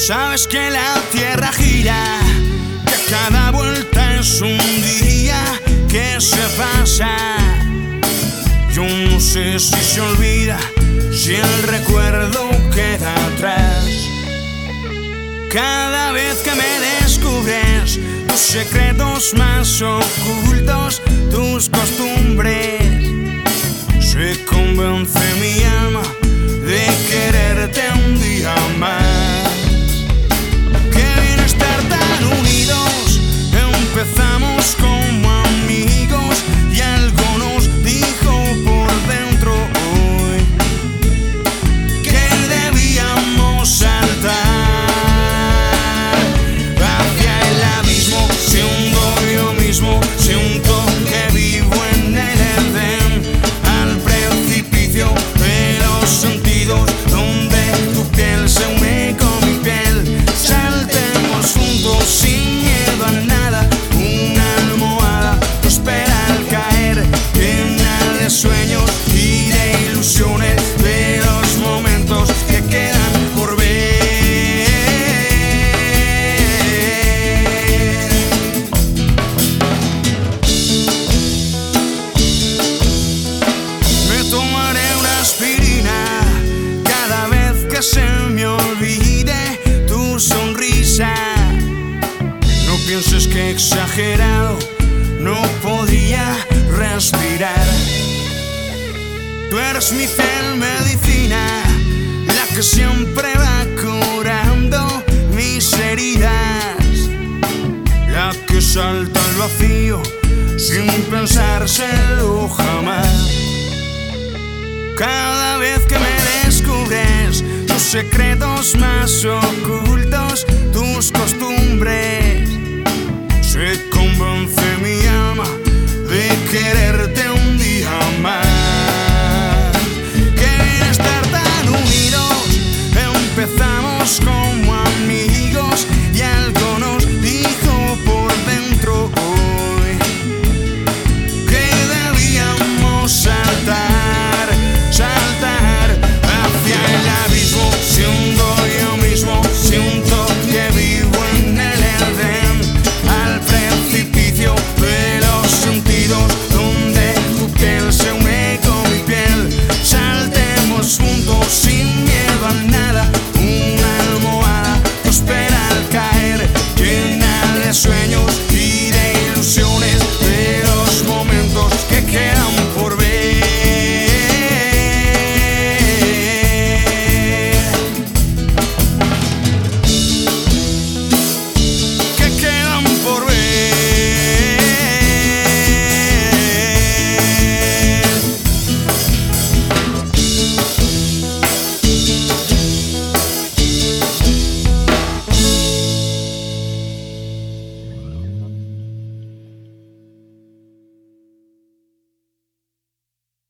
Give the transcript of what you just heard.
Sabes que la tierra gira, que cada vuelta es un día que se pasa. Yo no sé si se olvida, si el recuerdo queda atrás. Cada vez que me descubres tus secretos más ocultos, tus costumbres, se convence mi alma de quererte un día más. Qué bien estar tan unidos, empezamos como amigos y algo nos dijo por dentro hoy que debíamos saltar hacia el abismo. Se hundo yo mismo, se hundo que vivo en el Edén, al precipicio de los sentidos, donde tu piel se une con mi piel. Saltemos juntos sin miedo a nada, una almohada te espera al caer, llena de sueños y de ilusiones, de los momentos que quedan por ver. Me tomaré una aspirina cada vez que se me olvide tu sonrisa. No pienses que exagerado no podía respirar. Tú eres mi fiel medicina, la que siempre va curando mis heridas, la que salta al vacío sin pensárselo jamás. Cada vez que me descubres tus secretos más ocultos, tus costumbres,